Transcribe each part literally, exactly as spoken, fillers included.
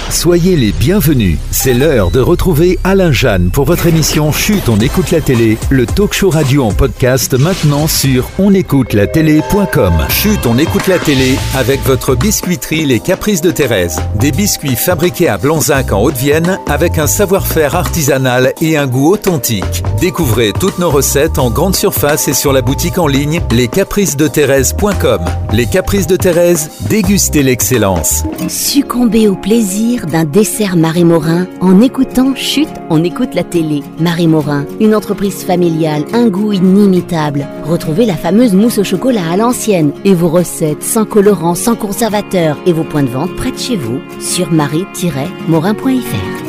Soyez les bienvenus. C'est l'heure de retrouver Alain Jeanne pour votre émission Chut, on écoute la télé, le talk show radio en podcast maintenant sur on écoute la télé point com. Chut, on écoute la télé avec votre biscuiterie Les Caprices de Thérèse. Des biscuits fabriqués à Blanzac en Haute-Vienne avec un savoir-faire artisanal et un goût authentique. Découvrez toutes nos recettes en grande surface et sur la boutique en ligne les caprices de thérèse point com. Les Caprices de Thérèse, dégustez l'excellence. Succombez au plaisir d'un dessert Marie Morin en écoutant Chut, on écoute la télé. Marie Morin, une entreprise familiale, un goût inimitable. Retrouvez la fameuse mousse au chocolat à l'ancienne et vos recettes sans colorant, sans conservateur et vos points de vente près de chez vous sur marie tiret morin point f r.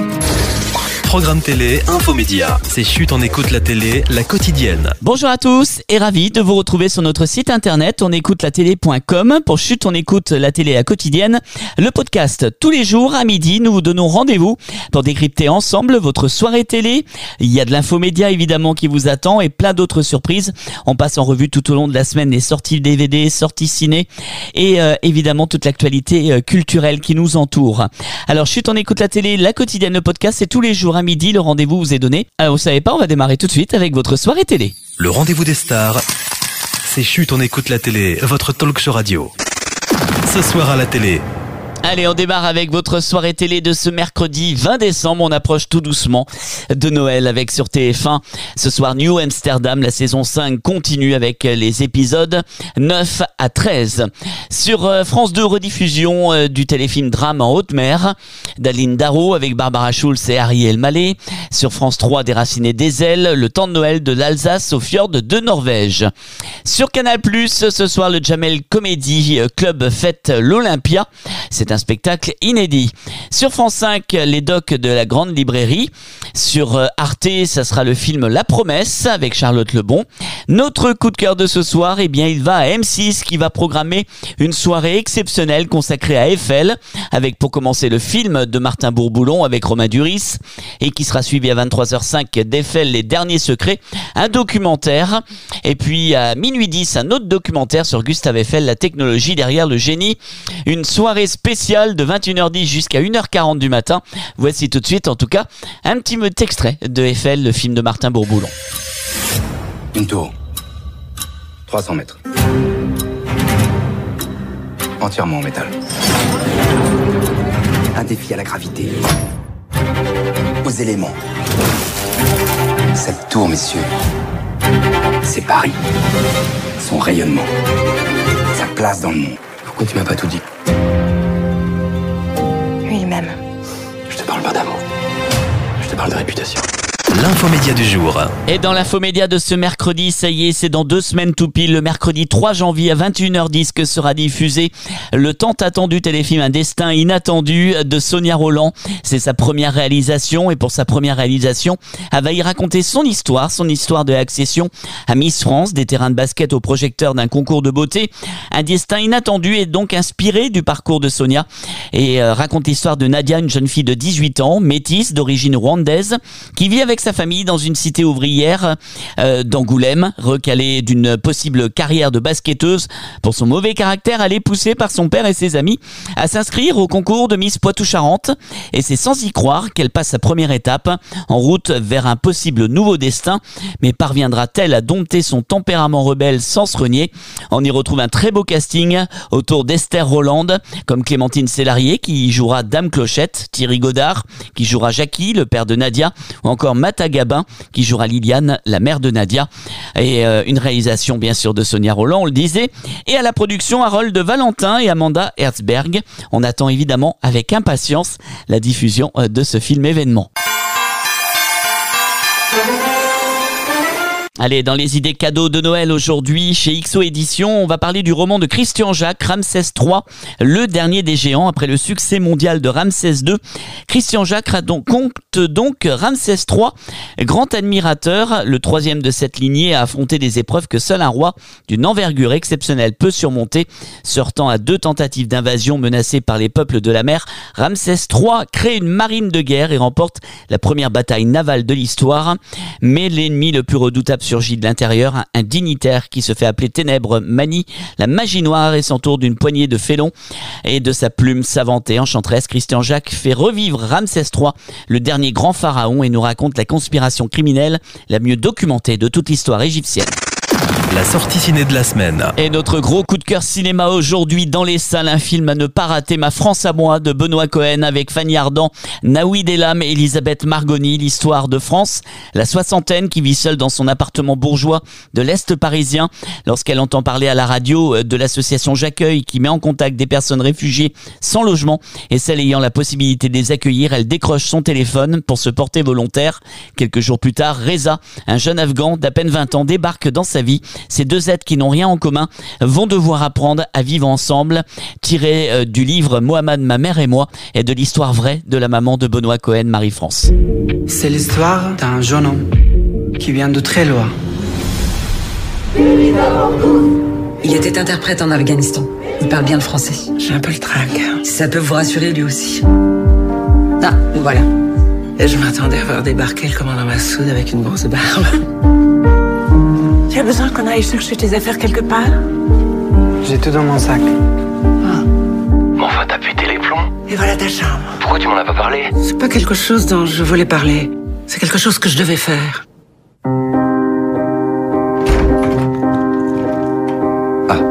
Programme télé, infomédia. C'est Chut, on écoute la télé, la quotidienne. Bonjour à tous et ravi de vous retrouver sur notre site internet on écoute la télé point com pour Chut, on écoute la télé, la quotidienne. Le podcast, tous les jours à midi, nous vous donnons rendez-vous pour décrypter ensemble votre soirée télé. Il y a de l'infomédia évidemment qui vous attend et plein d'autres surprises. On passe en revue tout au long de la semaine les sorties D V D, sorties ciné et euh, évidemment toute l'actualité euh, culturelle qui nous entoure. Alors Chut, on écoute la télé, la quotidienne, le podcast, c'est tous les jours à midi, le rendez-vous vous est donné. Alors vous savez pas, on va démarrer tout de suite avec votre soirée télé. Le rendez-vous des stars, c'est Chut, on écoute la télé, votre talk show radio. Ce soir à la télé. Allez, on démarre avec votre soirée télé de ce mercredi vingt décembre. On approche tout doucement de Noël avec sur T F un. Ce soir, New Amsterdam, la saison cinq continue avec les épisodes neuf à treize. Sur France deux, rediffusion du téléfilm Drame en haute mer d'Aline Darro avec Barbara Schulz et Ariel Mallet. Sur France trois, Déraciné des ailes, le temps de Noël de l'Alsace au fjord de Norvège. Sur Canal plus, ce soir, le Jamel Comedy Club fête l'Olympia. C'est un spectacle inédit. Sur France cinq, les docs de la Grande Librairie. Sur Arte, ça sera le film La Promesse avec Charlotte Lebon. Notre coup de cœur de ce soir, eh bien, il va à M six qui va programmer une soirée exceptionnelle consacrée à Eiffel avec pour commencer le film de Martin Bourboulon avec Romain Duris et qui sera suivi à vingt-trois heures cinq d'Eiffel, les derniers secrets, un documentaire. Et puis à minuit dix, un autre documentaire sur Gustave Eiffel, la technologie derrière le génie. Une soirée spéciale de vingt et une heures dix jusqu'à une heure quarante du matin. Voici tout de suite, en tout cas, un petit extrait de Eiffel, le film de Martin Bourboulon. Une tour. trois cents mètres. Entièrement en métal. Un défi à la gravité. Aux éléments. Cette tour, messieurs, c'est Paris. Son rayonnement. Sa place dans le monde. Pourquoi tu m'as pas tout dit ? Lui-même. Je te parle pas d'amour. Je te parle de réputation. L'infomédia du jour. Et dans l'infomédia de ce mercredi, ça y est, c'est dans deux semaines tout pile, le mercredi trois janvier à vingt et une heures dix que sera diffusé le tant attendu téléfilm Un destin inattendu de Sonia Rolland. C'est sa première réalisation et pour sa première réalisation, elle va y raconter son histoire, son histoire de accession à Miss France, des terrains de basket au projecteur d'un concours de beauté. Un destin inattendu est donc inspiré du parcours de Sonia et euh, raconte l'histoire de Nadia, une jeune fille de dix-huit ans, métisse d'origine rwandaise, qui vit avec sa famille dans une cité ouvrière euh, d'Angoulême. Recalée d'une possible carrière de basketteuse, pour son mauvais caractère, elle est poussée par son père et ses amis à s'inscrire au concours de Miss Poitou-Charentes. Et c'est sans y croire qu'elle passe sa première étape en route vers un possible nouveau destin. Mais parviendra-t-elle à dompter son tempérament rebelle sans se renier ? On y retrouve un très beau casting autour d'Esther Rolland, comme Clémentine Célarié qui jouera Dame Clochette, Thierry Godard qui jouera Jackie, le père de Nadia, ou encore Mata Gabin qui jouera Liliane, la mère de Nadia. Et euh, une réalisation bien sûr de Sonia Rolland, on le disait. Et à la production, Harold Valentin et Amanda Herzberg. On attend évidemment avec impatience la diffusion de ce film événement. Allez, dans les idées cadeaux de Noël aujourd'hui, chez X O Éditions, on va parler du roman de Christian Jacques, Ramsès trois, le dernier des géants après le succès mondial de Ramsès deux. Christian Jacques donc, compte donc Ramsès trois, grand admirateur, le troisième de cette lignée à affronter des épreuves que seul un roi d'une envergure exceptionnelle peut surmonter. Sortant à deux tentatives d'invasion menacées par les peuples de la mer, Ramsès trois crée une marine de guerre et remporte la première bataille navale de l'histoire. Mais l'ennemi le plus redoutable surgit de l'intérieur un, un dignitaire qui se fait appeler Ténèbres manie la magie noire et s'entoure d'une poignée de félons et de sa plume savante et enchanteresse. Christian Jacques fait revivre Ramsès trois, le dernier grand pharaon, et nous raconte la conspiration criminelle la mieux documentée de toute l'histoire égyptienne. La sortie ciné de la semaine. Et notre gros coup de cœur cinéma aujourd'hui dans les salles, un film à ne pas rater, Ma France à moi de Benoît Cohen avec Fanny Ardant, Naoui Delam et Elisabeth Margoni. L'histoire de France, la soixantaine qui vit seule dans son appartement bourgeois de l'Est parisien. Lorsqu'elle entend parler à la radio de l'association J'accueille qui met en contact des personnes réfugiées sans logement et celles ayant la possibilité de les accueillir, elle décroche son téléphone pour se porter volontaire. Quelques jours plus tard, Reza, un jeune Afghan d'à peine vingt ans, débarque dans sa vie. Ces deux êtres qui n'ont rien en commun vont devoir apprendre à vivre ensemble, tiré euh, du livre Mohamed, ma mère et moi, et de l'histoire vraie de la maman de Benoît Cohen, Marie-France. C'est l'histoire d'un jeune homme qui vient de très loin. Il était interprète en Afghanistan. Il parle bien le français. J'ai un peu le trac. Si ça peut vous rassurer, lui aussi. Ah, nous voilà. Et je m'attendais à voir débarquer le commandant Massoud avec une grosse barbe. Tu as besoin qu'on aille chercher tes affaires quelque part? J'ai tout dans mon sac. Ah. Mais enfin, t'as pété les plombs. Et voilà ta chambre. Pourquoi tu m'en as pas parlé? C'est pas quelque chose dont je voulais parler. C'est quelque chose que je devais faire. Ah.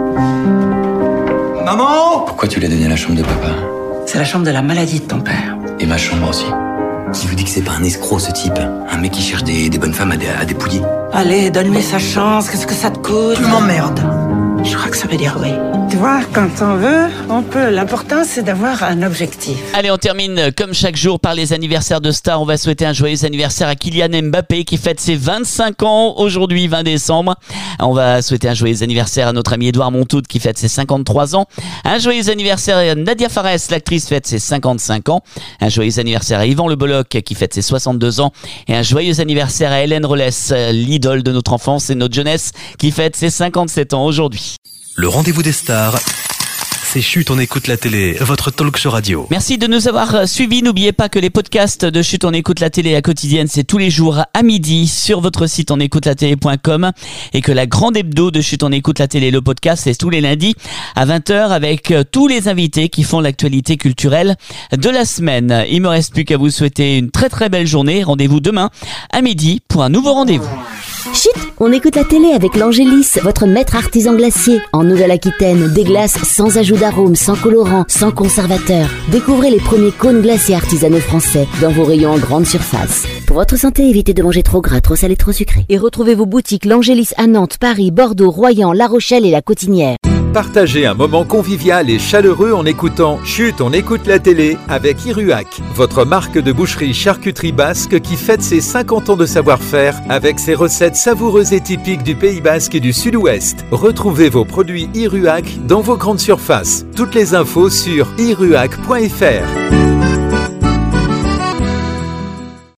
Maman! Pourquoi tu l'as donné à la chambre de papa? C'est la chambre de la maladie de ton père. Et ma chambre aussi. Qui vous dit que c'est pas un escroc, ce type? Un mec qui cherche des, des bonnes femmes à, dé, à dépouiller. Allez, donne-lui sa chance, qu'est-ce que ça te coûte? Tu m'emmerdes. Je crois que ça veut dire oui. Tu vois, quand on veut, on peut. L'important, c'est d'avoir un objectif. Allez, on termine comme chaque jour par les anniversaires de stars. On va souhaiter un joyeux anniversaire à Kylian Mbappé qui fête ses vingt-cinq ans aujourd'hui, vingt décembre. On va souhaiter un joyeux anniversaire à notre ami Édouard Montout qui fête ses cinquante-trois ans. Un joyeux anniversaire à Nadia Fares, l'actrice, fête ses cinquante-cinq ans. Un joyeux anniversaire à Yvan Le Bolloc qui fête ses soixante-deux ans. Et un joyeux anniversaire à Hélène Rollès, l'idole de notre enfance et notre jeunesse, qui fête ses cinquante-sept ans aujourd'hui. Le rendez-vous des stars, c'est Chut, on écoute la télé, votre talk show radio. Merci de nous avoir suivis. N'oubliez pas que les podcasts de Chut, on écoute la télé à quotidienne, c'est tous les jours à midi sur votre site on écoute la télé point com et que la grande hebdo de Chut, on écoute la télé, le podcast, c'est tous les lundis à vingt heures avec tous les invités qui font l'actualité culturelle de la semaine. Il me reste plus qu'à vous souhaiter une très très belle journée. Rendez-vous demain à midi pour un nouveau rendez-vous. Chut, on écoute la télé avec l'Angélis, votre maître artisan glacier. En Nouvelle-Aquitaine, des glaces sans ajout d'arôme, sans colorant, sans conservateur. Découvrez les premiers cônes glacés artisanaux français dans vos rayons en grande surface. Pour votre santé, évitez de manger trop gras, trop salé, trop sucré. Et retrouvez vos boutiques l'Angélis à Nantes, Paris, Bordeaux, Royan, La Rochelle et La Cotinière. Partagez un moment convivial et chaleureux en écoutant Chut, on écoute la télé avec Iruhac, votre marque de boucherie charcuterie basque qui fête ses cinquante ans de savoir-faire avec ses recettes savoureuses et typiques du Pays Basque et du Sud-Ouest. Retrouvez vos produits Iruhac dans vos grandes surfaces. Toutes les infos sur iruhac point f r.